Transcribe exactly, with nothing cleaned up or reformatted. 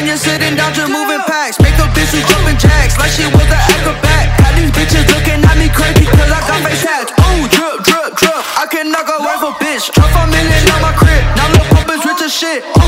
you're sitting down to moving packs. Make a bitch who's jumping jacks like she was the